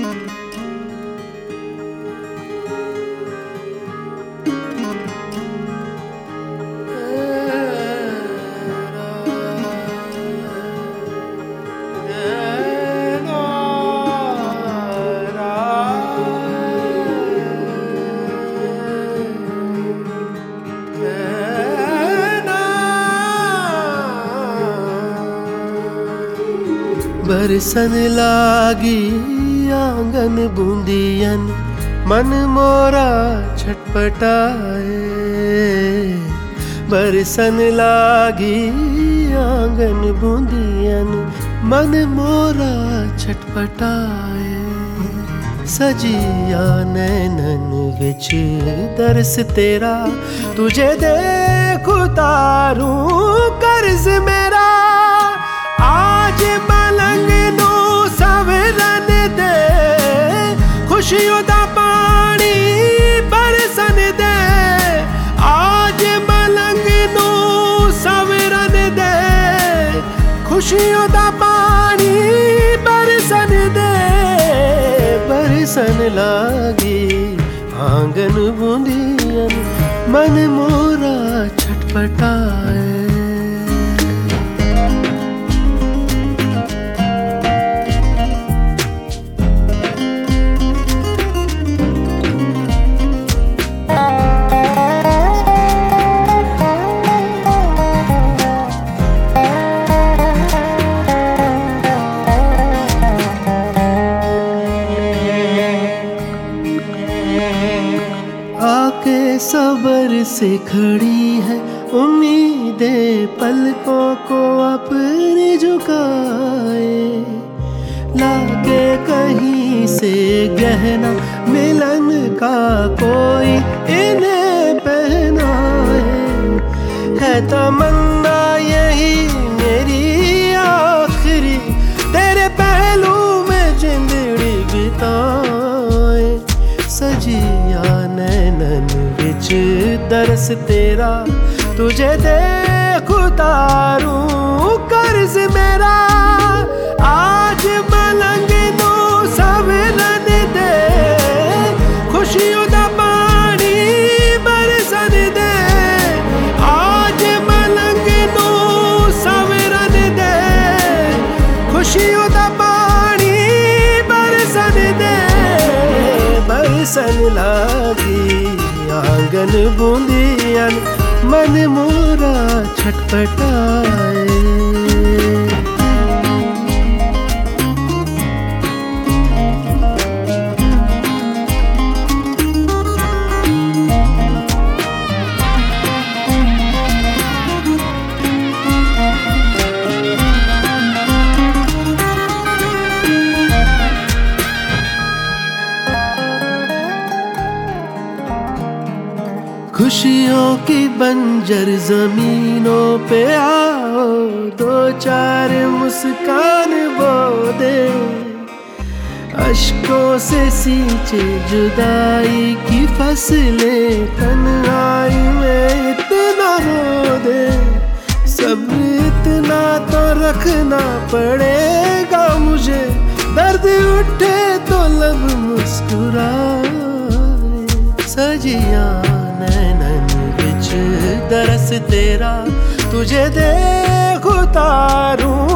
बरसन लागी आंगन बूंदियन, मन मोरा छटपटाए। बरसन लागी आंगन बूंदियन, मन मोरा छटपटाए। सजिया नैनन विच दरस तेरा, तुझे देख उतारूं कर्ज मेरा। आज मलंग नू सवरन दे, खुशियों दा पानी बरसन दे। आज मलंग नू सवरन दे, खुशियों दा पानी बरसन दे। बरसन लागी आंगन बूंदियन, मन मोरा छटपटाए। आके सबर से खड़ी है उम्मीदें, पलकों को अपने झुकाए। लागे कहीं से गहना मिलन का कोई इन्हें पहनाए। है तमन्ना यही मेरी आखिरी, तेरे पहलू में जिंदड़ी बिताए। सजिया नैनन विच दरस तेरा, तुझे देख उतारूं कर्ज मेरा। आज मलंग नू सवरन दे, खुशियों दा पानी बरसन दे। आज मलंग नू सवरन दे, खुशियों दा पानी बरसन दे। बरसन लागी आंगन बूंदियन, मन मोरा छटपटाए। खुशियों की बंजर जमीनों पे आओ, दो चार मुस्कान बो दे। अश्कों से सींचे जुदाई की फसलें, तन्हाई में इतना रो दे। सब्र इतना तो रखना पड़ेगा मुझे, दर्द उठे तो लब मुस्कुराए। सजिया नैनन विच दरस तेरा, तुझे देख उतारूं